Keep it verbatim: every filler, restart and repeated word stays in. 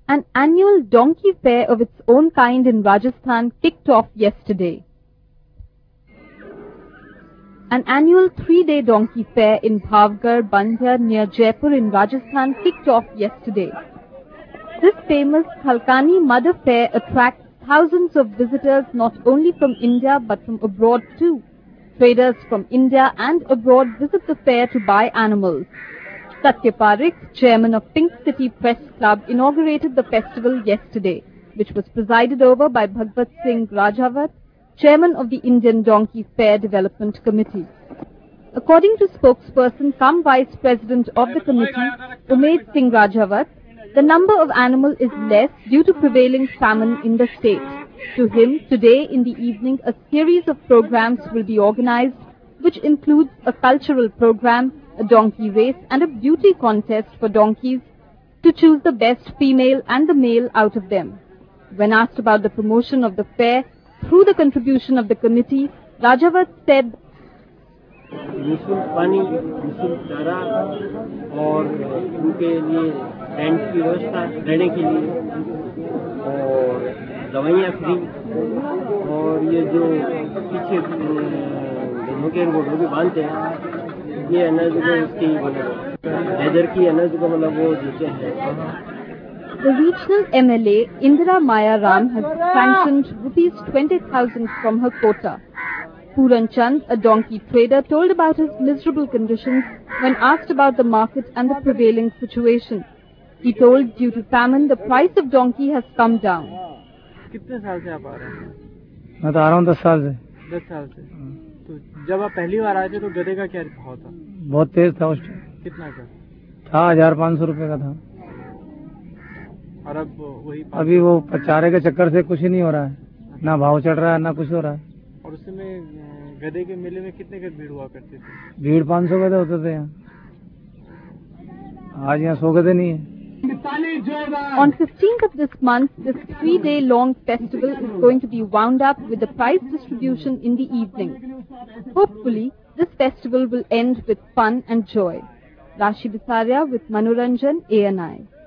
An annual donkey fair of its own kind in Rajasthan kicked off yesterday. An annual three-day donkey fair in Bhavgarh, Bandha near Jaipur in Rajasthan kicked off yesterday. This famous Khalkani Mother Fair attracts thousands of visitors not only from India but from abroad too. Traders from India and abroad visit the fair to buy animals. Satya Parekh, chairman of Pink City Press Club, inaugurated the festival yesterday, which was presided over by Bhagwat Singh Rajawat, chairman of the Indian Donkey Fair Development Committee. According to spokesperson cum vice president of the committee, Umed Singh Rajawat, the number of animals is less due to prevailing famine in the state. To him, today in the evening, a series of programs will be organized, which includes a cultural program, a donkey race and a beauty contest for donkeys to choose the best female and the male out of them. When asked about the promotion of the fair through the contribution of the committee, Rajawat said, निःशुल्क पानी, निःशुल्क चारा और उनके लिए tent की व्यवस्था रहने के लिए और दवाइयाँ फ्री और ये जो पीछे गधों के गोड़ों भी बांधते हैं ये अनाज को इसकी लेदर की अनाज को मतलब वो देते हैं. The regional M L A Indira Maya Ram has sanctioned rupees twenty thousand from her quota. Puran Chand, a donkey trader, told about his miserable conditions when asked about the market and the prevailing situation. He told due to famine the price of donkey has come down. कितने साल से आप आ रहे हैं? मैं तो आ रहा हूँ दस साल से. दस साल से. तो जब आप पहली बार आए थे तो गधे का क्या भाव था? बहुत तेज था उस टाइम. कितना का? था हजार पाँच सौ रुपए का था. और अब वही अभी वो चारे के चक्कर से कुछ ही नहीं हो रहा है. ना भाव चढ़ रहा है ना कुछ हो रहा है. और उसमें गधे के मेले में कितने का भीड़ हुआ करती थी? भीड़ पाँच सौ गधे होते थे यहाँ. आज यहाँ सौ गधे नहीं है. On fifteenth of this month, this three-day long festival is going to be wound up with the prize distribution in the evening. Hopefully, this festival will end with fun and joy. Rashi Bisaria with Manoranjan, A N I.